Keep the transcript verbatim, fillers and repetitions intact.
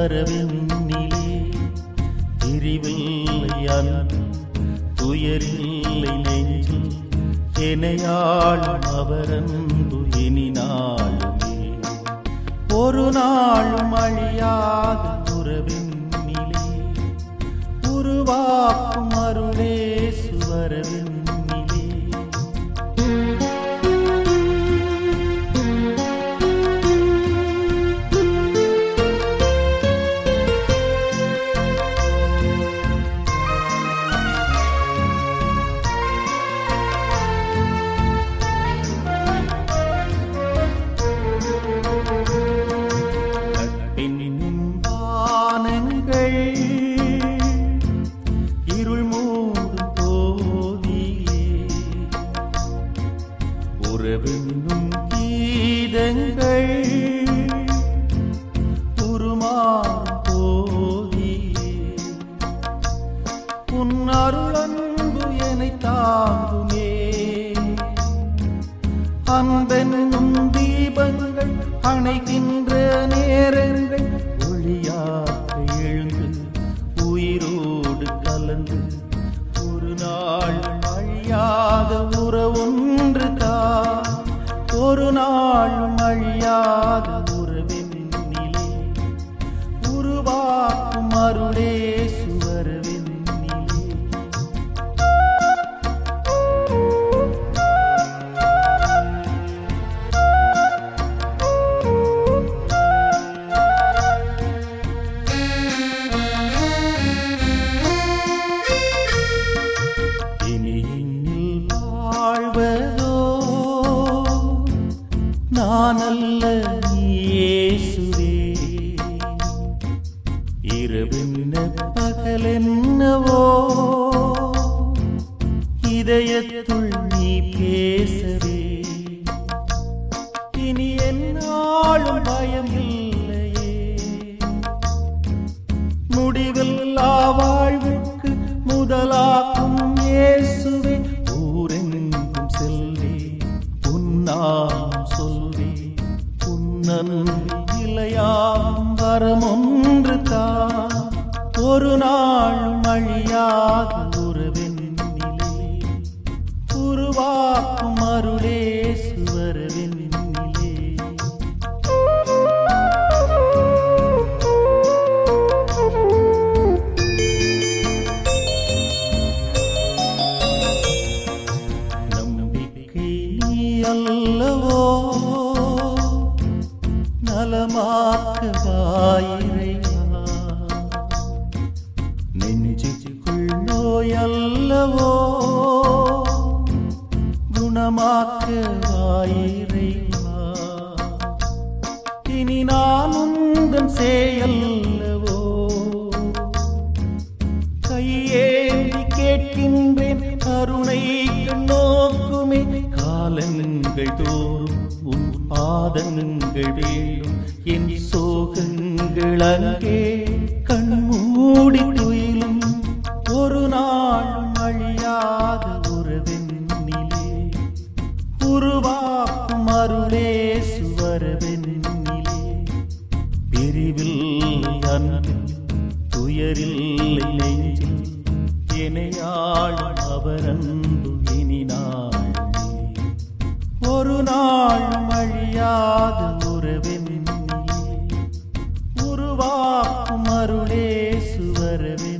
வரவெண்ணிலே பிரிவில்லை அன்பு துயரில்லை நெஞ்சில் எனையாளும் அவரன்பு இனி நாளுமே ஒரு நாளும் அழியாத உறவெண்ணிலே உருவாக்கும் அருளே சுவரவெண்ணிலே உறவென்னும் கீதங்கள் உருமாறும் போதியே உன் அருளன்பு என்னை தாங்குமே அன்பென்னும் தீபங்கள் அணைகின்ற நேரங்கள் ஒளியாக எழுந்து உயிரோடு கலந்து ஒரு நாள் அழியாத உறவொன்று தான் ஒரு நாளும் அழியாத உறவெண்ணிலே உருவாக்கும் அருளே சுவரவெண்ணிலே வாழ்வதோ நான் அல்ல இயேசுவே இரவென்ன பகலென்னவோ இதயத்துள் நீ பேசவே இனி என்னாலும் பயம் இல்லையே முடிவில்லா வாழ்வுக்கு முதலாக்கும் இயேசுவே ஊரெங்கும் செல்வே உன்னாம் சொல்வே உன்னன்றி இலையாம் வரமொன்று தான் ஒரு நாளும் அழியாத உறவெண்ணிலே உருவாக்கும் அருளே சுவரவெண்ணிலே அல்லவோ நலமாக்குவாயிரையா நெஞ்சுக்குள் நோயல்லவோ குணமாக்குவாயிரையா இனி நான் உந்தன் செயல்லவோ கையேந்தி கேட்கின்றேன் கருணை நோக்குமே காலங்கள் தோறும் உன் பாதங்கள் வேண்டும் என் சோகங்கள் அங்கே கண்மூடி துயிலும் ஒரு நாளும் அழியாத உறவெண்ணிலே உருவாக்கும் அருளே சுவரவெண்ணிலே பிரிவில்லை அன்பு துயரில்லை நெஞ்சில் எனையாளும் அவரன்பு இனி நாளுமே ஒரு நாளும் அழியாத உறவெண்ணிலே உருவாக்கும் அருளே சுவரவே